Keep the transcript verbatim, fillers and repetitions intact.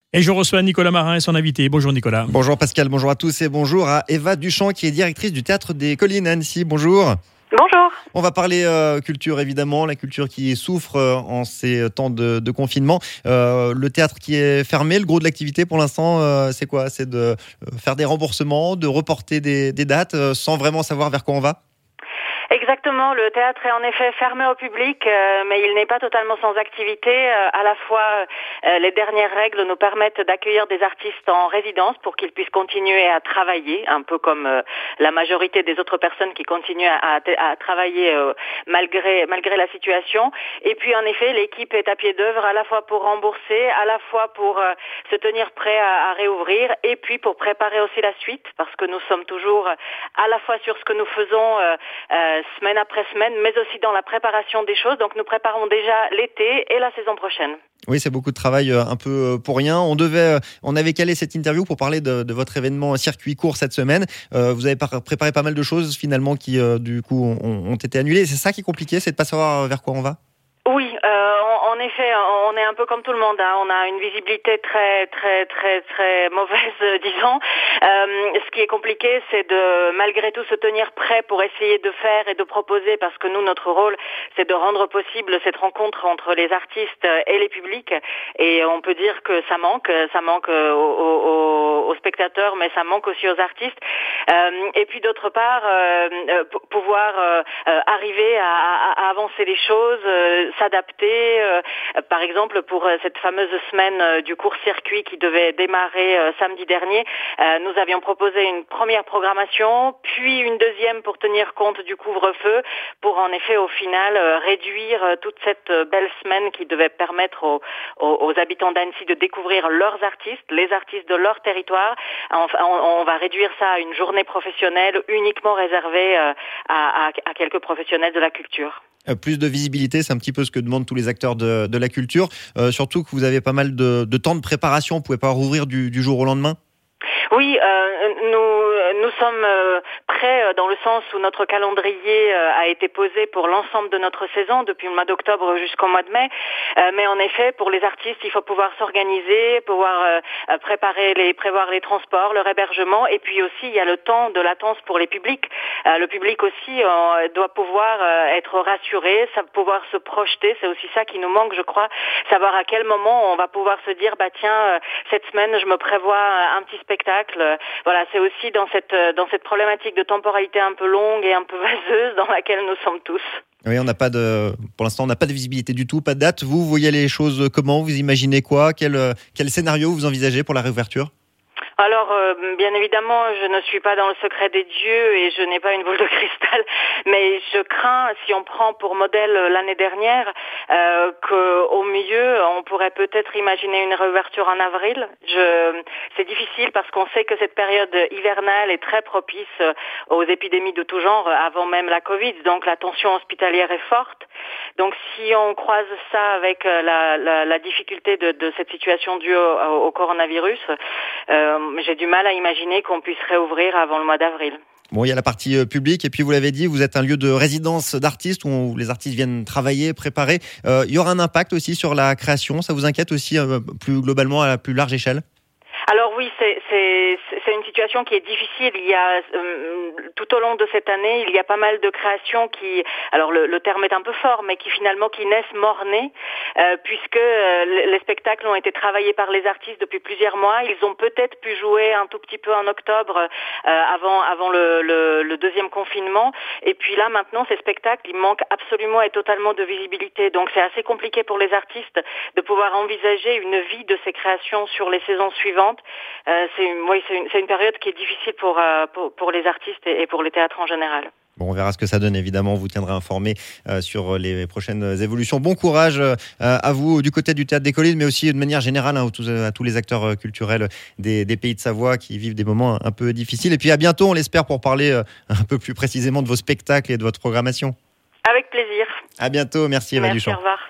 Et je reçois Nicolas Marin et son invité. Bonjour Nicolas. Bonjour Pascal, bonjour à tous et bonjour à Eva Duchamp qui est directrice du Théâtre des Collines à Annecy. Bonjour. Bonjour. On va parler euh, culture évidemment, la culture qui souffre euh, en ces temps de, de confinement. Euh, le théâtre qui est fermé, le gros de l'activité pour l'instant, euh, c'est quoi ? C'est de faire des remboursements, de reporter des, des dates euh, sans vraiment savoir vers quoi on va ? Exactement, le théâtre est en effet fermé au public, euh, mais il n'est pas totalement sans activité. Euh, à la fois, euh, les dernières règles nous permettent d'accueillir des artistes en résidence pour qu'ils puissent continuer à travailler, un peu comme euh, la majorité des autres personnes qui continuent à, à, à travailler euh, malgré malgré la situation. Et puis en effet, l'équipe est à pied d'œuvre à la fois pour rembourser, à la fois pour euh, se tenir prêt à, à réouvrir, et puis pour préparer aussi la suite, parce que nous sommes toujours à la fois sur ce que nous faisons euh, euh, semaine après semaine, mais aussi dans la préparation des choses. Donc nous préparons déjà l'été et la saison prochaine. Oui, c'est beaucoup de travail un peu pour rien. On devait, on avait calé cette interview pour parler de, de votre événement circuit court cette semaine. Euh, vous avez par, préparé pas mal de choses finalement qui euh, du coup ont, ont été annulées. C'est ça qui est compliqué, c'est de pas savoir vers quoi on va ? Oui, euh, en, en effet, on est un peu comme tout le monde. Hein. On a une visibilité très, très, très, très mauvaise, euh, disons. Euh, ce qui est compliqué, c'est de, malgré tout, se tenir prêt pour essayer de faire et de proposer, parce que nous, notre rôle, c'est de rendre possible cette rencontre entre les artistes et les publics. Et on peut dire que ça manque, ça manque aux, aux, aux spectateurs, mais ça manque aussi aux artistes. Euh, et puis d'autre part, euh, p- pouvoir euh, arriver à, à, à avancer les choses. Euh, s'adapter, euh, par exemple pour euh, cette fameuse semaine euh, du court-circuit qui devait démarrer euh, samedi dernier, euh, nous avions proposé une première programmation, puis une deuxième pour tenir compte du couvre-feu, pour en effet au final euh, réduire euh, toute cette euh, belle semaine qui devait permettre aux, aux, aux habitants d'Annecy de découvrir leurs artistes, les artistes de leur territoire. Enfin, on, on va réduire ça à une journée professionnelle uniquement réservée euh, à, à, à quelques professionnels de la culture. Plus de visibilité, c'est un petit peu ce que demandent tous les acteurs de, de la culture. Euh, surtout que vous avez pas mal de, de temps de préparation. Vous pouvez pas rouvrir du, du jour au lendemain ? Oui, euh, nous nous sommes euh, prêts dans le sens où notre calendrier euh, a été posé pour l'ensemble de notre saison depuis le mois d'octobre jusqu'au mois de mai. Euh, mais en effet, pour les artistes, il faut pouvoir s'organiser, pouvoir euh, préparer les prévoir les transports, leur hébergement, et puis aussi il y a le temps de latence pour les publics. Euh, le public aussi euh, doit pouvoir euh, être rassuré, ça pouvoir se projeter. C'est aussi ça qui nous manque, je crois, savoir à quel moment on va pouvoir se dire bah tiens euh, cette semaine je me prévois un petit spectacle. Voilà, c'est aussi dans cette dans cette problématique de temporalité un peu longue et un peu vaseuse dans laquelle nous sommes tous. Oui, on n'a pas de, pour l'instant, on n'a pas de visibilité du tout, pas de date. Vous, vous voyez les choses comment ? Vous imaginez quoi ? Quel quel scénario vous envisagez pour la réouverture ? Alors, euh, bien évidemment, je ne suis pas dans le secret des dieux et je n'ai pas une boule de cristal, mais je crains, si on prend pour modèle l'année dernière, euh, qu'au mieux, on pourrait peut-être imaginer une réouverture en avril. Je, c'est difficile parce qu'on sait que cette période hivernale est très propice aux épidémies de tout genre, avant même la Covid, donc la tension hospitalière est forte. Donc, si on croise ça avec la, la, la difficulté de, de cette situation due au, au coronavirus, euh, j'ai du mal à imaginer qu'on puisse réouvrir avant le mois d'avril. Bon, il y a la partie euh, publique et puis vous l'avez dit, vous êtes un lieu de résidence d'artistes où les artistes viennent travailler, préparer. Euh, il y aura un impact aussi sur la création, ça vous inquiète aussi euh, plus globalement à la plus large échelle ? Alors oui, c'est, c'est, c'est une situation qui est difficile. Il y a euh, tout au long de cette année, il y a pas mal de créations qui, alors le, le terme est un peu fort, mais qui finalement qui naissent mort-nés, euh, puisque euh, les spectacles ont été travaillés par les artistes depuis plusieurs mois. Ils ont peut-être pu jouer un tout petit peu en octobre, euh, avant avant le, le, le deuxième confinement. Et puis là maintenant, ces spectacles, ils manquent absolument et totalement de visibilité. Donc c'est assez compliqué pour les artistes de pouvoir envisager une vie de ces créations sur les saisons suivantes. Euh, c'est, une, oui, c'est, une, c'est une période qui est difficile pour, euh, pour, pour les artistes et, et pour les théâtres en général. Bon, on verra ce que ça donne, évidemment. On vous tiendra informé euh, sur les prochaines évolutions. Bon courage euh, à vous du côté du Théâtre des Collines, mais aussi de manière générale hein, à tous les acteurs culturels des, des Pays de Savoie qui vivent des moments un peu difficiles. Et puis à bientôt, on l'espère, pour parler euh, un peu plus précisément de vos spectacles et de votre programmation. Avec plaisir. À bientôt. Merci Eva Merci, Duchamp. au revoir.